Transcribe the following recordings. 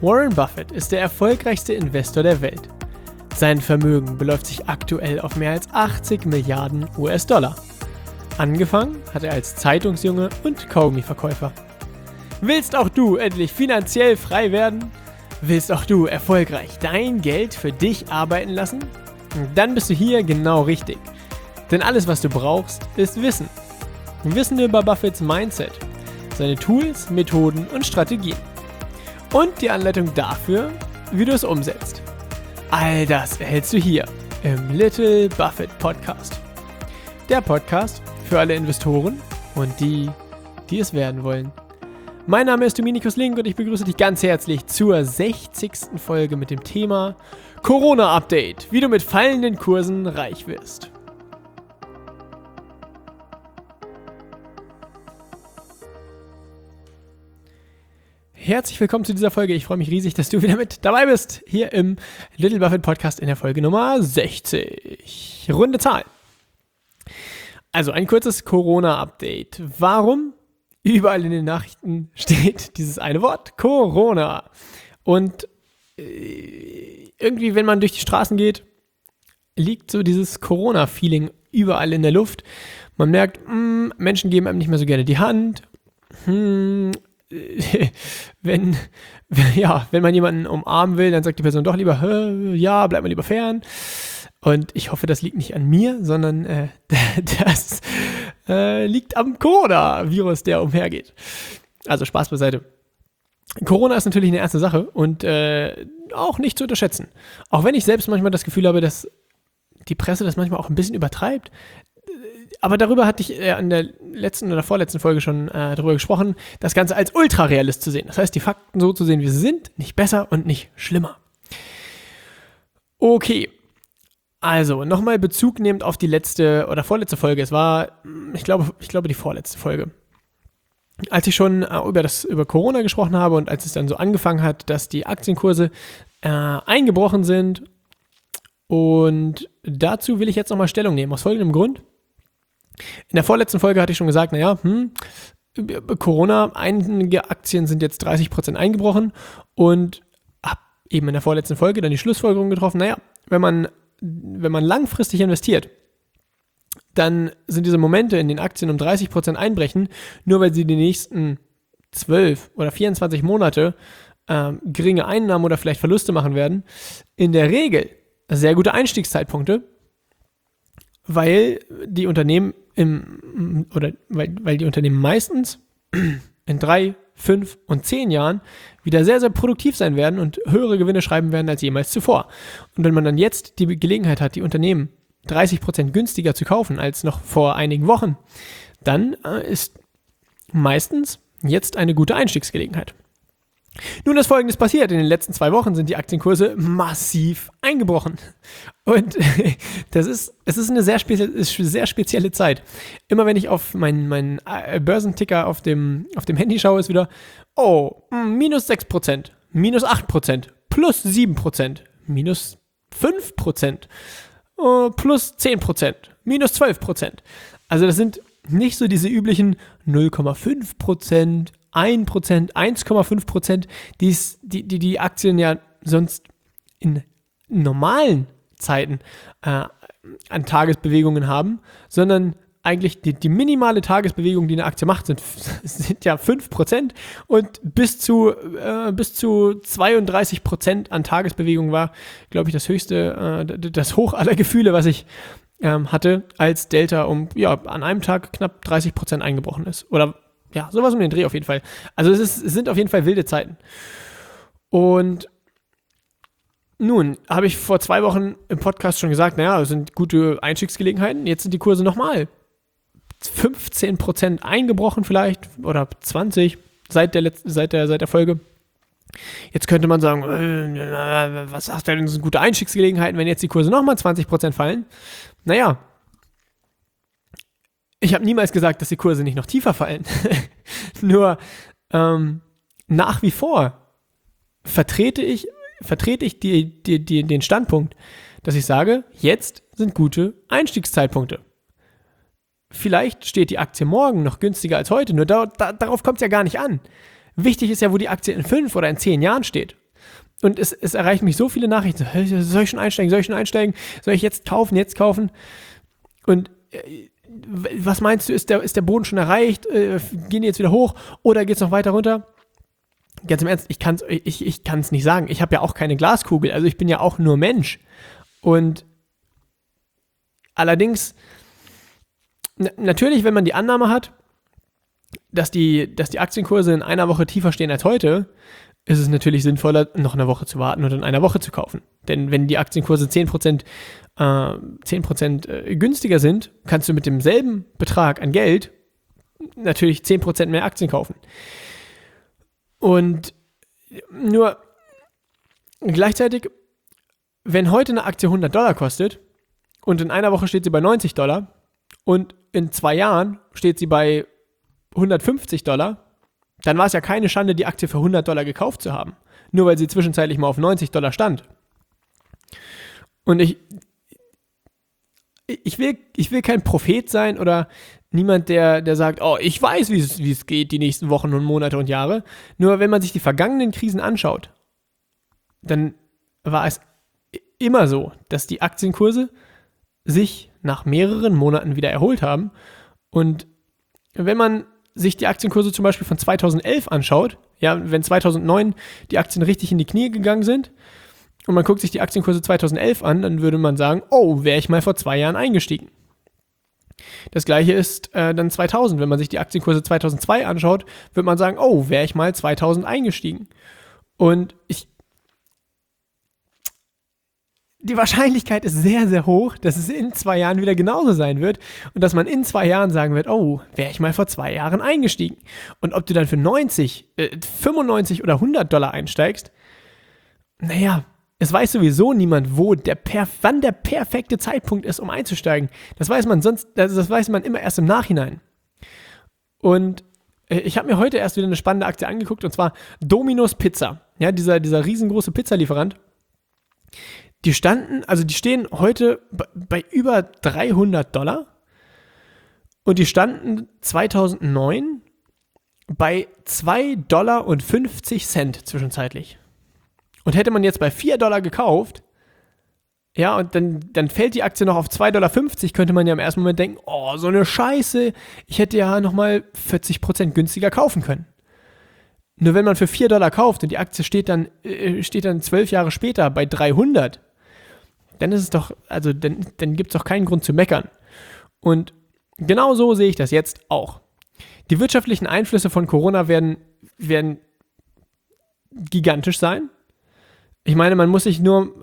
Warren Buffett ist der erfolgreichste Investor der Welt. Sein Vermögen beläuft sich aktuell auf mehr als 80 Milliarden US-Dollar. Angefangen hat er als Zeitungsjunge und Kaugummiverkäufer. Willst auch du endlich finanziell frei werden? Willst auch du erfolgreich dein Geld für dich arbeiten lassen? Dann bist du hier genau richtig. Denn alles, was du brauchst, ist Wissen. Wissen über Buffetts Mindset, seine Tools, Methoden und Strategien. Und die Anleitung dafür, wie du es umsetzt. All das erhältst du hier im Little Buffett Podcast. Der Podcast für alle Investoren und die es werden wollen. Mein Name ist Dominikus Link und ich begrüße dich ganz herzlich zur 60. Folge mit dem Thema Corona-Update, wie du mit fallenden Kursen reich wirst. Herzlich willkommen zu dieser Folge. Ich freue mich riesig, dass du wieder mit dabei bist, hier im Little Buffett Podcast in der Folge Nummer 60. Runde Zahl. Also ein kurzes Corona-Update. Warum? Überall in den Nachrichten steht dieses eine Wort, Corona. Und irgendwie, wenn man durch die Straßen geht, liegt so dieses Corona-Feeling überall in der Luft. Man merkt, Menschen geben einem nicht mehr so gerne die Hand. Wenn man jemanden umarmen will, dann sagt die Person doch lieber, ja, bleib mal lieber fern. Und ich hoffe, das liegt nicht an mir, sondern das liegt am Corona-Virus, der umhergeht. Also Spaß beiseite. Corona ist natürlich eine ernste Sache und auch nicht zu unterschätzen. Auch wenn ich selbst manchmal das Gefühl habe, dass die Presse das manchmal auch ein bisschen übertreibt. Aber darüber hatte ich in der letzten oder vorletzten Folge schon darüber gesprochen, das Ganze als ultrarealist zu sehen. Das heißt, die Fakten so zu sehen, wie sie sind, nicht besser und nicht schlimmer. Okay, also nochmal Bezug nehmend auf die letzte oder vorletzte Folge. Es war, ich glaube die vorletzte Folge. Als ich schon über Corona gesprochen habe und als es dann so angefangen hat, dass die Aktienkurse eingebrochen sind. Und dazu will ich jetzt nochmal Stellung nehmen, aus folgendem Grund. In der vorletzten Folge hatte ich schon gesagt, Corona, einige Aktien sind jetzt 30% eingebrochen und habe eben in der vorletzten Folge dann die Schlussfolgerung getroffen, wenn man langfristig investiert, dann sind diese Momente, in den Aktien um 30% einbrechen, nur weil sie die nächsten 12 oder 24 Monate geringe Einnahmen oder vielleicht Verluste machen werden, in der Regel sehr gute Einstiegszeitpunkte, weil die Unternehmen weil die Unternehmen meistens in 3, 5 und 10 Jahren wieder sehr, sehr produktiv sein werden und höhere Gewinne schreiben werden als jemals zuvor. Und wenn man dann jetzt die Gelegenheit hat, die Unternehmen 30% günstiger zu kaufen als noch vor einigen Wochen, dann ist meistens jetzt eine gute Einstiegsgelegenheit. Nun ist Folgendes passiert. In den letzten 2 Wochen sind die Aktienkurse massiv eingebrochen. Und es ist eine sehr spezielle Zeit. Immer wenn ich auf meinen Börsenticker auf dem Handy schaue, ist wieder, minus 6%, minus 8%, plus 7%, minus 5%, plus 10%, minus 12%. Also das sind nicht so diese üblichen 0,5%, 1%, 1,5%, die Aktien ja sonst in normalen Zeiten an Tagesbewegungen haben, sondern eigentlich die minimale Tagesbewegung, die eine Aktie macht, sind ja 5% und bis zu 32% an Tagesbewegung war, glaube ich, das höchste, das Hoch aller Gefühle, was ich hatte, als Delta an einem Tag knapp 30% eingebrochen ist. Oder ja, sowas um den Dreh auf jeden Fall. Also es sind auf jeden Fall wilde Zeiten. Und nun habe ich vor 2 Wochen im Podcast schon gesagt, es sind gute Einstiegsgelegenheiten. Jetzt sind die Kurse nochmal 15% eingebrochen vielleicht oder 20% seit der Folge. Jetzt könnte man sagen, was sagt denn, das sind gute Einstiegsgelegenheiten, wenn jetzt die Kurse nochmal 20% fallen? Ich habe niemals gesagt, dass die Kurse nicht noch tiefer fallen. Nur nach wie vor vertrete ich den Standpunkt, dass ich sage, jetzt sind gute Einstiegszeitpunkte. Vielleicht steht die Aktie morgen noch günstiger als heute, nur darauf kommt es ja gar nicht an. Wichtig ist ja, wo die Aktie in 5 oder in 10 Jahren steht. Und es erreichen mich so viele Nachrichten. Soll ich schon einsteigen? Soll ich jetzt kaufen? Und was meinst du, ist der Boden schon erreicht? Gehen die jetzt wieder hoch oder geht es noch weiter runter? Ganz im Ernst, ich kann's nicht sagen. Ich habe ja auch keine Glaskugel, also ich bin ja auch nur Mensch. Und allerdings, natürlich, wenn man die Annahme hat, dass die Aktienkurse in einer Woche tiefer stehen als heute, ist es natürlich sinnvoller, noch eine Woche zu warten und in einer Woche zu kaufen. Denn wenn die Aktienkurse 10% günstiger sind, kannst du mit demselben Betrag an Geld natürlich 10% mehr Aktien kaufen. Und nur gleichzeitig, wenn heute eine Aktie $100 kostet und in einer Woche steht sie bei $90 und in 2 Jahren steht sie bei $150, dann war es ja keine Schande, die Aktie für $100 gekauft zu haben. Nur weil sie zwischenzeitlich mal auf $90 stand. Und ich will kein Prophet sein oder niemand, der sagt, oh, ich weiß, wie es geht die nächsten Wochen und Monate und Jahre. Nur wenn man sich die vergangenen Krisen anschaut, dann war es immer so, dass die Aktienkurse sich nach mehreren Monaten wieder erholt haben. Und wenn man sich die Aktienkurse zum Beispiel von 2011 anschaut, ja, wenn 2009 die Aktien richtig in die Knie gegangen sind und man guckt sich die Aktienkurse 2011 an, dann würde man sagen, oh, wäre ich mal vor 2 Jahren eingestiegen. Das gleiche ist dann 2000. Wenn man sich die Aktienkurse 2002 anschaut, wird man sagen, oh, wäre ich mal 2000 eingestiegen. Und die Wahrscheinlichkeit ist sehr, sehr hoch, dass es in 2 Jahren wieder genauso sein wird und dass man in 2 Jahren sagen wird, oh, wäre ich mal vor 2 Jahren eingestiegen. Und ob du dann für 95 oder $100 einsteigst, naja, es weiß sowieso niemand, wann der perfekte Zeitpunkt ist, um einzusteigen. Das weiß man immer erst im Nachhinein. Und ich habe mir heute erst wieder eine spannende Aktie angeguckt, und zwar Domino's Pizza. Ja, dieser riesengroße Pizzalieferant. Die stehen heute bei über $300 und die standen 2009 bei $2,50 zwischenzeitlich. Und hätte man jetzt bei $4 gekauft, ja, und dann fällt die Aktie noch auf $2,50, könnte man ja im ersten Moment denken, oh, so eine Scheiße, ich hätte ja nochmal 40% günstiger kaufen können. Nur wenn man für $4 kauft und die Aktie steht dann 12 Jahre später bei 300, dann ist es doch, also dann gibt es doch keinen Grund zu meckern. Und genau so sehe ich das jetzt auch. Die wirtschaftlichen Einflüsse von Corona werden gigantisch sein. Ich meine, man muss sich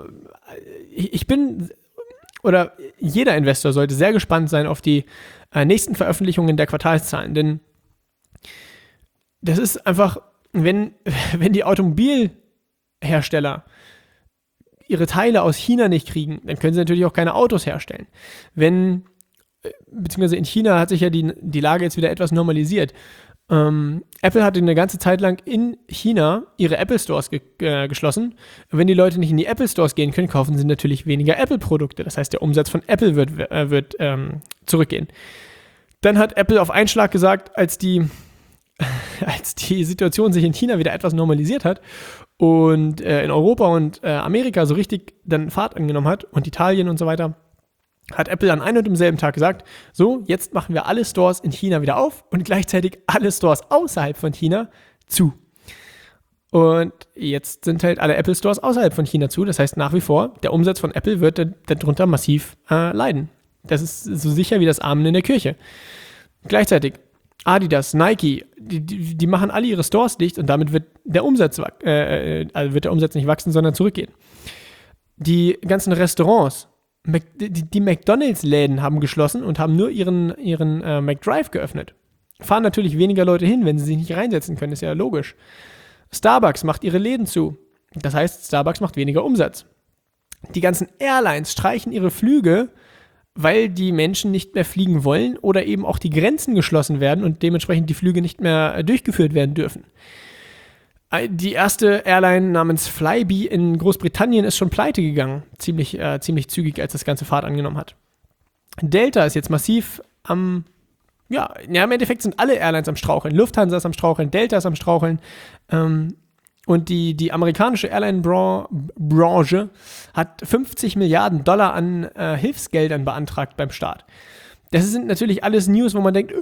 jeder Investor sollte sehr gespannt sein auf die nächsten Veröffentlichungen der Quartalszahlen, denn das ist einfach, wenn die Automobilhersteller ihre Teile aus China nicht kriegen, dann können sie natürlich auch keine Autos herstellen. Beziehungsweise in China hat sich ja die Lage jetzt wieder etwas normalisiert. Apple hatte eine ganze Zeit lang in China ihre Apple Stores geschlossen. Und wenn die Leute nicht in die Apple Stores gehen können, kaufen sie natürlich weniger Apple-Produkte. Das heißt, der Umsatz von Apple wird zurückgehen. Dann hat Apple auf einen Schlag gesagt, als die Situation sich in China wieder etwas normalisiert hat und in Europa und Amerika so richtig dann Fahrt angenommen hat und Italien und so weiter, hat Apple an einem und demselben Tag gesagt, so, jetzt machen wir alle Stores in China wieder auf und gleichzeitig alle Stores außerhalb von China zu. Und jetzt sind halt alle Apple Stores außerhalb von China zu. Das heißt, nach wie vor, der Umsatz von Apple wird darunter massiv leiden. Das ist so sicher wie das Amen in der Kirche. Gleichzeitig Adidas, Nike, die machen alle ihre Stores dicht und damit wird der Umsatz nicht wachsen, sondern zurückgehen. Die ganzen Restaurants, die McDonalds-Läden haben geschlossen und haben nur ihren McDrive geöffnet. Fahren natürlich weniger Leute hin, wenn sie sich nicht reinsetzen können, ist ja logisch. Starbucks macht ihre Läden zu. Das heißt, Starbucks macht weniger Umsatz. Die ganzen Airlines streichen ihre Flüge, weil die Menschen nicht mehr fliegen wollen oder eben auch die Grenzen geschlossen werden und dementsprechend die Flüge nicht mehr durchgeführt werden dürfen. Die erste Airline namens Flybe in Großbritannien ist schon pleite gegangen, ziemlich zügig, als das ganze Fahrt angenommen hat. Delta ist jetzt massiv im Endeffekt sind alle Airlines am Straucheln. Lufthansa ist am Straucheln, Delta ist am Straucheln. Und die amerikanische Airline-Branche hat 50 Milliarden Dollar an Hilfsgeldern beantragt beim Staat. Das sind natürlich alles News, wo man denkt,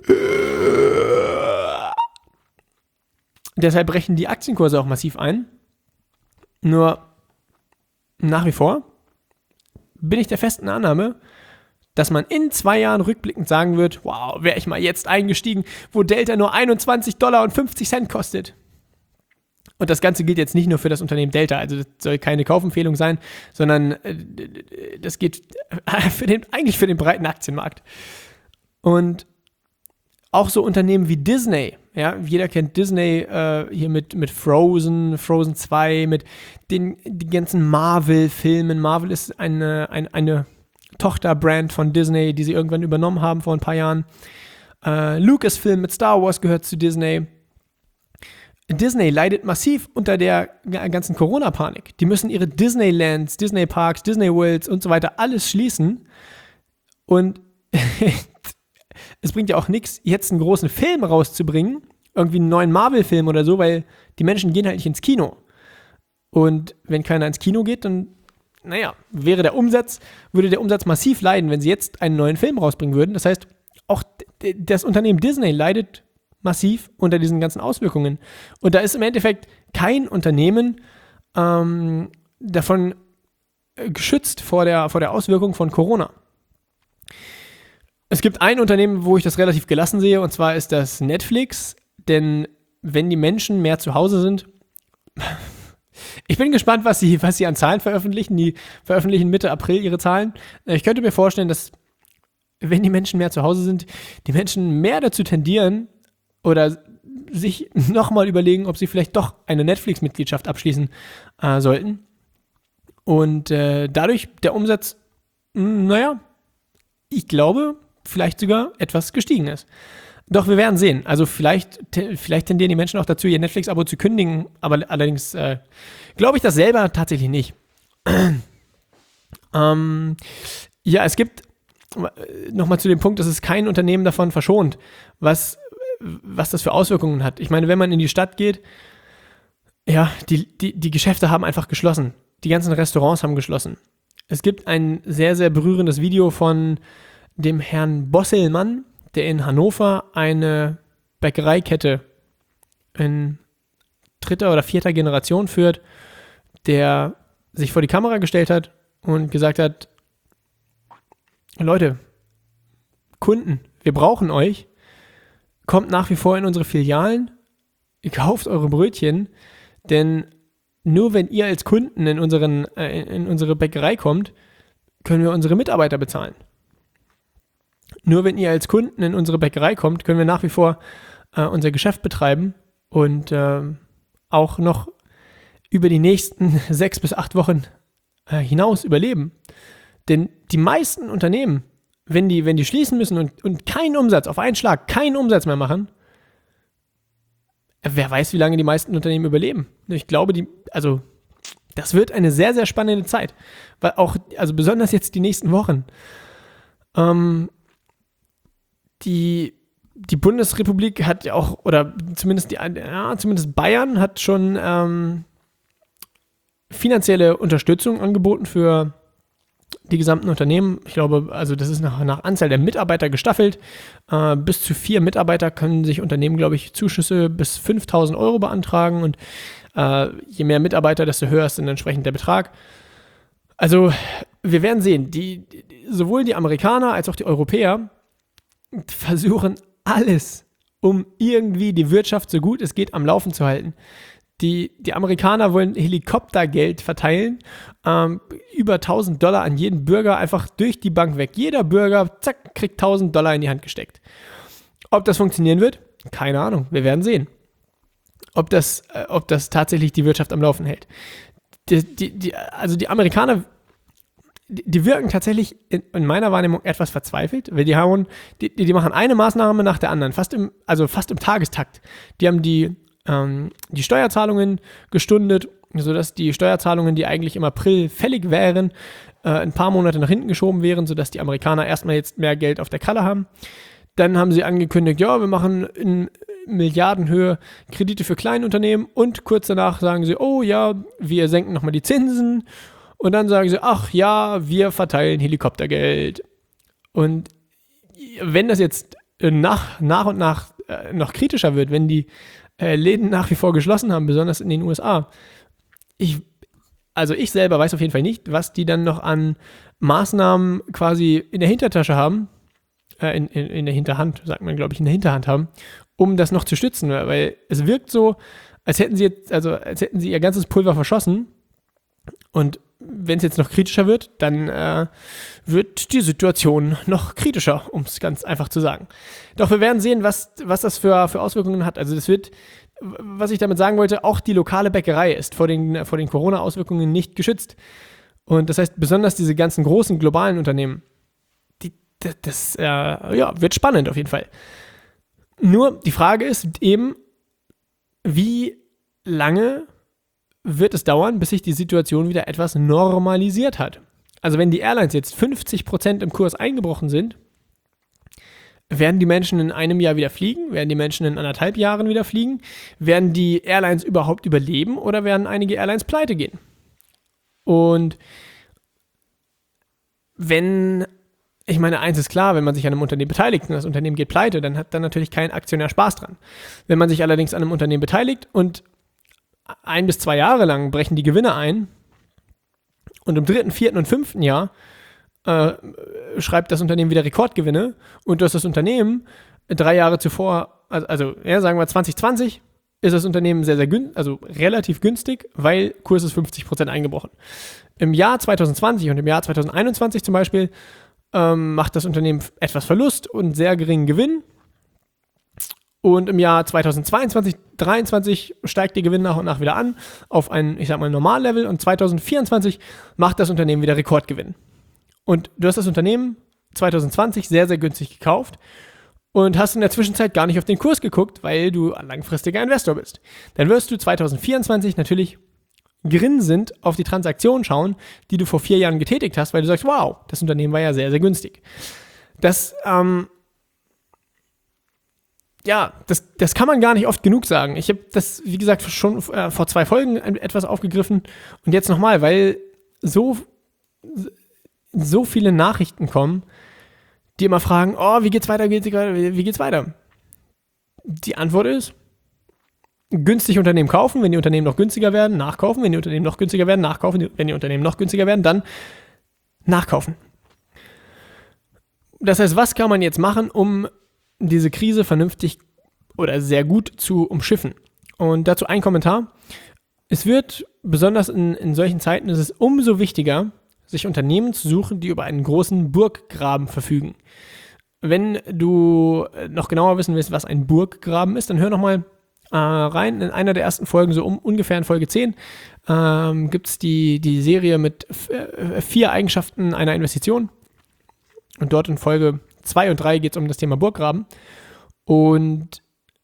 deshalb brechen die Aktienkurse auch massiv ein. Nur nach wie vor bin ich der festen Annahme, dass man in 2 Jahren rückblickend sagen wird, wow, wäre ich mal jetzt eingestiegen, wo Delta nur $21,50 kostet. Und das Ganze gilt jetzt nicht nur für das Unternehmen Delta, also das soll keine Kaufempfehlung sein, sondern das geht eigentlich für den breiten Aktienmarkt. Und auch so Unternehmen wie Disney, ja, jeder kennt Disney hier mit Frozen 2, mit den ganzen Marvel-Filmen. Marvel ist eine Tochterbrand von Disney, die sie irgendwann übernommen haben vor ein paar Jahren. Lucasfilm mit Star Wars gehört zu Disney. Disney leidet massiv unter der ganzen Corona-Panik. Die müssen ihre Disneylands, Disney-Parks, Disney Worlds und so weiter alles schließen. Und es bringt ja auch nichts, jetzt einen großen Film rauszubringen, irgendwie einen neuen Marvel-Film oder so, weil die Menschen gehen halt nicht ins Kino. Und wenn keiner ins Kino geht, dann, würde der Umsatz massiv leiden, wenn sie jetzt einen neuen Film rausbringen würden. Das heißt, auch das Unternehmen Disney leidet massiv unter diesen ganzen Auswirkungen. Und da ist im Endeffekt kein Unternehmen davon geschützt vor der Auswirkung von Corona. Es gibt ein Unternehmen, wo ich das relativ gelassen sehe, und zwar ist das Netflix. Denn wenn die Menschen mehr zu Hause sind, ich bin gespannt, was sie an Zahlen veröffentlichen. Die veröffentlichen Mitte April ihre Zahlen. Ich könnte mir vorstellen, dass wenn die Menschen mehr zu Hause sind, die Menschen mehr dazu tendieren oder sich nochmal überlegen, ob sie vielleicht doch eine Netflix-Mitgliedschaft abschließen sollten. Und dadurch der Umsatz, ich glaube, vielleicht sogar etwas gestiegen ist. Doch wir werden sehen. Also vielleicht tendieren die Menschen auch dazu, ihr Netflix-Abo zu kündigen, aber allerdings glaube ich das selber tatsächlich nicht. Ja, es gibt nochmal zu dem Punkt, dass es kein Unternehmen davon verschont, was das für Auswirkungen hat. Ich meine, wenn man in die Stadt geht, ja, die Geschäfte haben einfach geschlossen. Die ganzen Restaurants haben geschlossen. Es gibt ein sehr, sehr berührendes Video von dem Herrn Bosselmann, der in Hannover eine Bäckereikette in 3. oder 4. Generation führt, der sich vor die Kamera gestellt hat und gesagt hat, Leute, Kunden, wir brauchen euch, kommt nach wie vor in unsere Filialen, kauft eure Brötchen, denn nur wenn ihr als Kunden in unsere Bäckerei kommt, können wir unsere Mitarbeiter bezahlen. Nur wenn ihr als Kunden in unsere Bäckerei kommt, können wir nach wie vor unser Geschäft betreiben und auch noch über die nächsten 6 bis 8 Wochen hinaus überleben. Denn die meisten Unternehmen, wenn die schließen müssen und keinen Umsatz, auf einen Schlag keinen Umsatz mehr machen, wer weiß, wie lange die meisten Unternehmen überleben. Ich glaube, das wird eine sehr, sehr spannende Zeit. Weil auch, also besonders jetzt die nächsten Wochen. Die Bundesrepublik hat ja auch, oder zumindest Bayern hat schon finanzielle Unterstützung angeboten für die gesamten Unternehmen. Ich glaube, also das ist nach Anzahl der Mitarbeiter gestaffelt. Bis zu 4 Mitarbeiter können sich Unternehmen, glaube ich, Zuschüsse bis 5.000 Euro beantragen und je mehr Mitarbeiter, desto höher ist dann entsprechend der Betrag. Also wir werden sehen, sowohl die Amerikaner als auch die Europäer versuchen alles, um irgendwie die Wirtschaft so gut es geht am Laufen zu halten. Die Amerikaner wollen Helikoptergeld verteilen, über $1.000 an jeden Bürger, einfach durch die Bank weg. Jeder Bürger, zack, kriegt $1.000 in die Hand gesteckt. Ob das funktionieren wird? Keine Ahnung, wir werden sehen. Ob das tatsächlich die Wirtschaft am Laufen hält. Also die Amerikaner, die wirken tatsächlich in meiner Wahrnehmung etwas verzweifelt, weil die machen eine Maßnahme nach der anderen, fast im Tagestakt. Die haben die Steuerzahlungen gestundet, sodass die Steuerzahlungen, die eigentlich im April fällig wären, ein paar Monate nach hinten geschoben wären, sodass die Amerikaner erstmal jetzt mehr Geld auf der Kralle haben. Dann haben sie angekündigt, ja, wir machen in Milliardenhöhe Kredite für Kleinunternehmen und kurz danach sagen sie, oh ja, wir senken nochmal die Zinsen und dann sagen sie, ach ja, wir verteilen Helikoptergeld. Und wenn das jetzt nach und nach noch kritischer wird, wenn die Läden nach wie vor geschlossen haben, besonders in den USA, ich selber weiß auf jeden Fall nicht, was die dann noch an Maßnahmen quasi in der Hintertasche haben, in der Hinterhand, sagt man, glaube ich, in der Hinterhand haben, um das noch zu stützen, weil es wirkt so, als hätten sie ihr ganzes Pulver verschossen und wenn es jetzt noch kritischer wird, dann wird die Situation noch kritischer, um es ganz einfach zu sagen. Doch wir werden sehen, was das für Auswirkungen hat. Also das wird, was ich damit sagen wollte, auch die lokale Bäckerei ist vor den Corona-Auswirkungen nicht geschützt. Und das heißt, besonders diese ganzen großen globalen Unternehmen, das wird spannend auf jeden Fall. Nur die Frage ist eben, wie lange wird es dauern, bis sich die Situation wieder etwas normalisiert hat. Also wenn die Airlines jetzt 50% im Kurs eingebrochen sind, werden die Menschen in einem Jahr wieder fliegen? Werden die Menschen in 1,5 Jahren wieder fliegen? Werden die Airlines überhaupt überleben oder werden einige Airlines pleite gehen? Und ich meine, eins ist klar, wenn man sich an einem Unternehmen beteiligt und das Unternehmen geht pleite, dann hat dann natürlich kein Aktionär Spaß dran. Wenn man sich allerdings an einem Unternehmen beteiligt und 1 bis 2 Jahre lang brechen die Gewinne ein und im 3., 4. und 5. Jahr schreibt das Unternehmen wieder Rekordgewinne und das Unternehmen 3 Jahre zuvor, sagen wir 2020, ist das Unternehmen sehr, sehr relativ günstig, weil Kurs ist 50% eingebrochen. Im Jahr 2020 und im Jahr 2021 zum Beispiel macht das Unternehmen etwas Verlust und sehr geringen Gewinn. Und im Jahr 2022, 2023 steigt der Gewinn nach und nach wieder an auf ein, ich sag mal, Normallevel und 2024 macht das Unternehmen wieder Rekordgewinn. Und du hast das Unternehmen 2020 sehr, sehr günstig gekauft und hast in der Zwischenzeit gar nicht auf den Kurs geguckt, weil du ein langfristiger Investor bist. Dann wirst du 2024 natürlich grinsend auf die Transaktion schauen, die du vor 4 Jahren getätigt hast, weil du sagst, wow, das Unternehmen war ja sehr, sehr günstig. Das kann man gar nicht oft genug sagen. Ich habe das, wie gesagt, schon vor 2 Folgen etwas aufgegriffen und jetzt nochmal, weil so viele Nachrichten kommen, die immer fragen, oh, wie geht's weiter? Die Antwort ist, günstig Unternehmen kaufen, wenn die Unternehmen noch günstiger werden, nachkaufen, wenn die Unternehmen noch günstiger werden, nachkaufen, wenn die Unternehmen noch günstiger werden, dann nachkaufen. Das heißt, was kann man jetzt machen, um diese Krise vernünftig oder sehr gut zu umschiffen? Und dazu ein Kommentar. Es wird, besonders in solchen Zeiten, ist es umso wichtiger, sich Unternehmen zu suchen, die über einen großen Burggraben verfügen. Wenn du noch genauer wissen willst, was ein Burggraben ist, dann hör nochmal rein. In einer der ersten Folgen, so ungefähr in Folge 10, gibt es die Serie mit 4 Eigenschaften einer Investition. Und dort in Folge 2 und 3 geht es um das Thema Burggraben. Und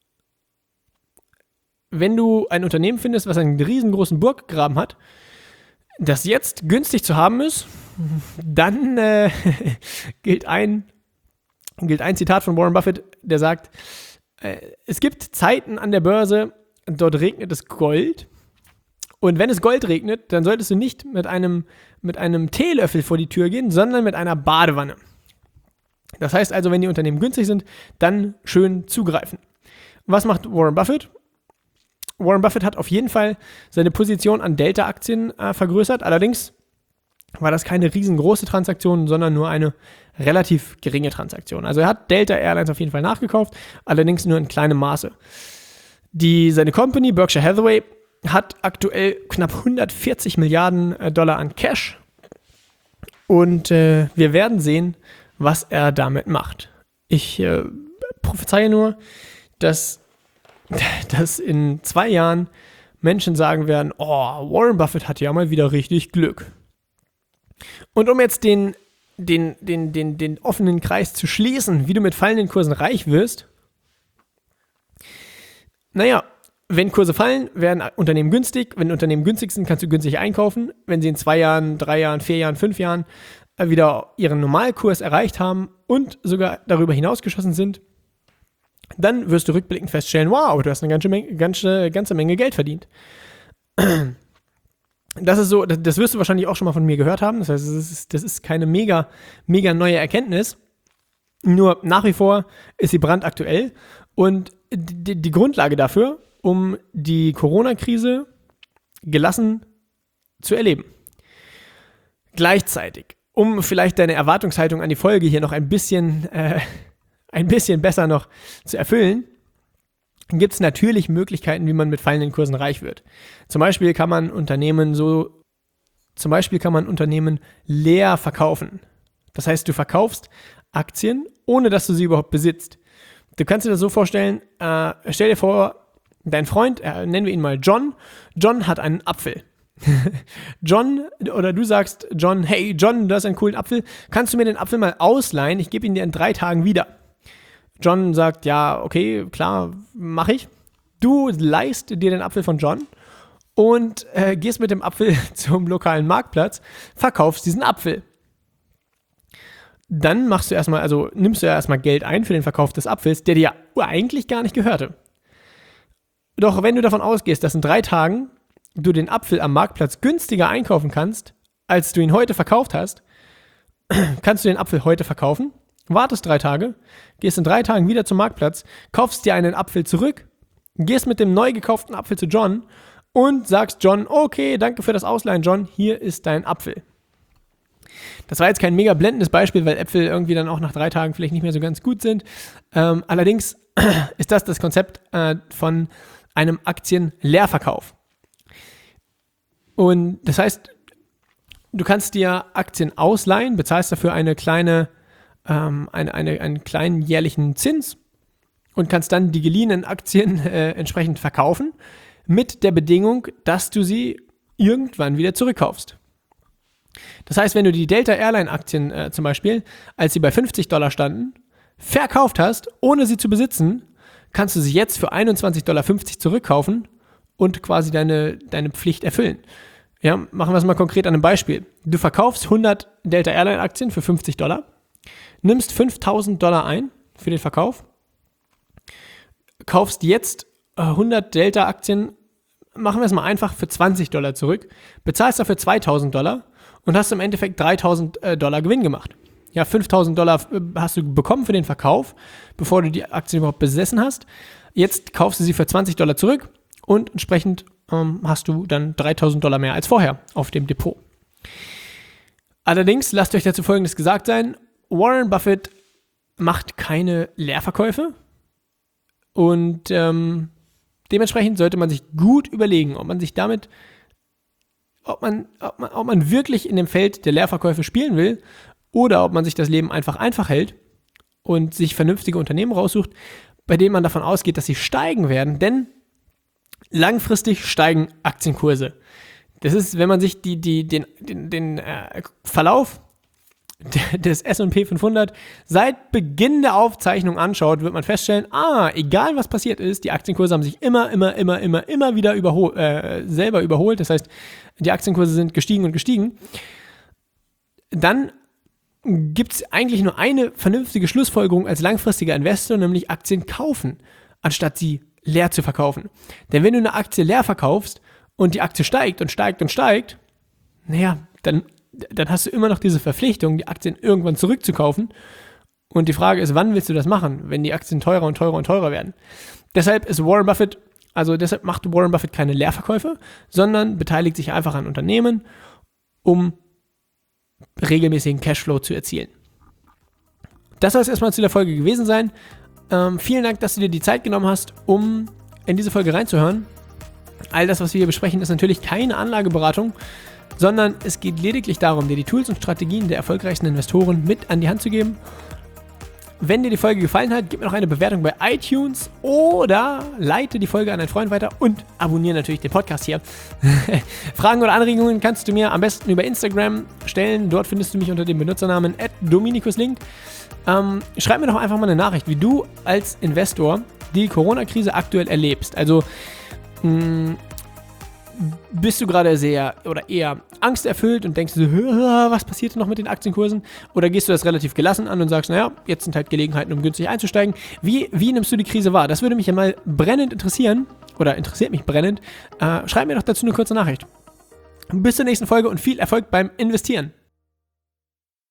wenn du ein Unternehmen findest, was einen riesengroßen Burggraben hat, das jetzt günstig zu haben ist, dann gilt ein Zitat von Warren Buffett, der sagt, es gibt Zeiten an der Börse, dort regnet es Gold. Und wenn es Gold regnet, dann solltest du nicht mit einem Teelöffel vor die Tür gehen, sondern mit einer Badewanne. Das heißt also, wenn die Unternehmen günstig sind, dann schön zugreifen. Was macht Warren Buffett? Warren Buffett hat auf jeden Fall seine Position an Delta-Aktien vergrößert. Allerdings war das keine riesengroße Transaktion, sondern nur eine relativ geringe Transaktion. Also er hat Delta Airlines auf jeden Fall nachgekauft, allerdings nur in kleinem Maße. Seine Company, Berkshire Hathaway, hat aktuell knapp 140 Milliarden Dollar an Cash. Und wir werden sehen, was er damit macht. Ich prophezeie nur, dass in 2 Jahren Menschen sagen werden, oh, Warren Buffett hat ja mal wieder richtig Glück. Und um jetzt den offenen Kreis zu schließen, wie du mit fallenden Kursen reich wirst, naja, wenn Kurse fallen, werden Unternehmen günstig. Wenn Unternehmen günstig sind, kannst du günstig einkaufen. Wenn sie in 2 Jahren, 3 Jahren, 4 Jahren, 5 Jahren wieder ihren Normalkurs erreicht haben und sogar darüber hinausgeschossen sind, dann wirst du rückblickend feststellen, wow, du hast eine ganze Menge Geld verdient. Das ist so, das wirst du wahrscheinlich auch schon mal von mir gehört haben. Das heißt, das ist keine mega neue Erkenntnis. Nur nach wie vor ist sie brandaktuell. Und die Grundlage dafür, um die Corona-Krise gelassen zu erleben. Gleichzeitig, um vielleicht deine Erwartungshaltung an die Folge hier noch ein bisschen besser noch zu erfüllen, gibt es natürlich Möglichkeiten, wie man mit fallenden Kursen reich wird. Zum Beispiel kann man Unternehmen leer verkaufen. Das heißt, du verkaufst Aktien, ohne dass du sie überhaupt besitzt. Du kannst dir das so vorstellen, stell dir vor, dein Freund, nennen wir ihn mal John. John hat einen Apfel. John, oder du sagst John, hey John, du hast einen coolen Apfel, kannst du mir den Apfel mal ausleihen? Ich gebe ihn dir in 3 Tagen wieder. John sagt, ja, okay, klar, mache ich. Du leihst dir den Apfel von John und gehst mit dem Apfel zum lokalen Marktplatz, verkaufst diesen Apfel. Dann nimmst du erstmal Geld ein für den Verkauf des Apfels, der dir ja eigentlich gar nicht gehörte. Doch wenn du davon ausgehst, dass in 3 Tagen du den Apfel am Marktplatz günstiger einkaufen kannst, als du ihn heute verkauft hast, kannst du den Apfel heute verkaufen, wartest 3 Tage, gehst in 3 Tagen wieder zum Marktplatz, kaufst dir einen Apfel zurück, gehst mit dem neu gekauften Apfel zu John und sagst John, okay, danke für das Ausleihen, John, hier ist dein Apfel. Das war jetzt kein mega blendendes Beispiel, weil Äpfel irgendwie dann auch nach 3 Tagen vielleicht nicht mehr so ganz gut sind. Allerdings ist das Konzept von einem Aktienleerverkauf. Und das heißt, du kannst dir Aktien ausleihen, bezahlst dafür einen kleinen jährlichen Zins und kannst dann die geliehenen Aktien entsprechend verkaufen, mit der Bedingung, dass du sie irgendwann wieder zurückkaufst. Das heißt, wenn du die Delta Airline Aktien zum Beispiel, als sie bei $50 standen, verkauft hast, ohne sie zu besitzen, kannst du sie jetzt für $21,50 zurückkaufen und quasi deine Pflicht erfüllen. Ja, machen wir es mal konkret an einem Beispiel. Du verkaufst 100 Delta Airline Aktien für $50, nimmst $5.000 ein für den Verkauf, kaufst jetzt 100 Delta Aktien, machen wir es mal einfach, für $20 zurück, bezahlst dafür $2.000 und hast im Endeffekt $3.000 Gewinn gemacht. Ja, $5.000 hast du bekommen für den Verkauf, bevor du die Aktien überhaupt besessen hast. Jetzt kaufst du sie für $20 zurück und entsprechend hast du dann $3.000 mehr als vorher auf dem Depot. Allerdings, lasst euch dazu Folgendes gesagt sein, Warren Buffett macht keine Leerverkäufe und dementsprechend sollte man sich gut überlegen, ob man wirklich in dem Feld der Leerverkäufe spielen will oder ob man sich das Leben einfach hält und sich vernünftige Unternehmen raussucht, bei denen man davon ausgeht, dass sie steigen werden, denn langfristig steigen Aktienkurse. Das ist, wenn man sich den Verlauf des S&P 500 seit Beginn der Aufzeichnung anschaut, wird man feststellen, egal was passiert ist, die Aktienkurse haben sich immer wieder selber überholt. Das heißt, die Aktienkurse sind gestiegen und gestiegen. Dann gibt es eigentlich nur eine vernünftige Schlussfolgerung als langfristiger Investor, nämlich Aktien kaufen, anstatt sie leer zu verkaufen. Denn wenn du eine Aktie leer verkaufst und die Aktie steigt und steigt und steigt, dann hast du immer noch diese Verpflichtung, die Aktien irgendwann zurückzukaufen. Und die Frage ist, wann willst du das machen, wenn die Aktien teurer und teurer und teurer werden? Deshalb macht Warren Buffett keine Leerverkäufe, sondern beteiligt sich einfach an Unternehmen, um regelmäßigen Cashflow zu erzielen. Das soll es erstmal zu der Folge gewesen sein. Vielen Dank, dass du dir die Zeit genommen hast, um in diese Folge reinzuhören. All das, was wir hier besprechen, ist natürlich keine Anlageberatung, sondern es geht lediglich darum, dir die Tools und Strategien der erfolgreichsten Investoren mit an die Hand zu geben. Wenn dir die Folge gefallen hat, gib mir noch eine Bewertung bei iTunes oder leite die Folge an einen Freund weiter und abonniere natürlich den Podcast hier. Fragen oder Anregungen kannst du mir am besten über Instagram stellen. Dort findest du mich unter dem Benutzernamen @dominicuslink. Schreib mir doch einfach mal eine Nachricht, wie du als Investor die Corona-Krise aktuell erlebst. Also bist du gerade sehr oder eher angsterfüllt und denkst so, was passiert denn noch mit den Aktienkursen? Oder gehst du das relativ gelassen an und sagst, naja, jetzt sind halt Gelegenheiten, um günstig einzusteigen. Wie nimmst du die Krise wahr? Das würde mich ja mal brennend interessieren oder interessiert mich brennend. Schreib mir doch dazu eine kurze Nachricht. Bis zur nächsten Folge und viel Erfolg beim Investieren.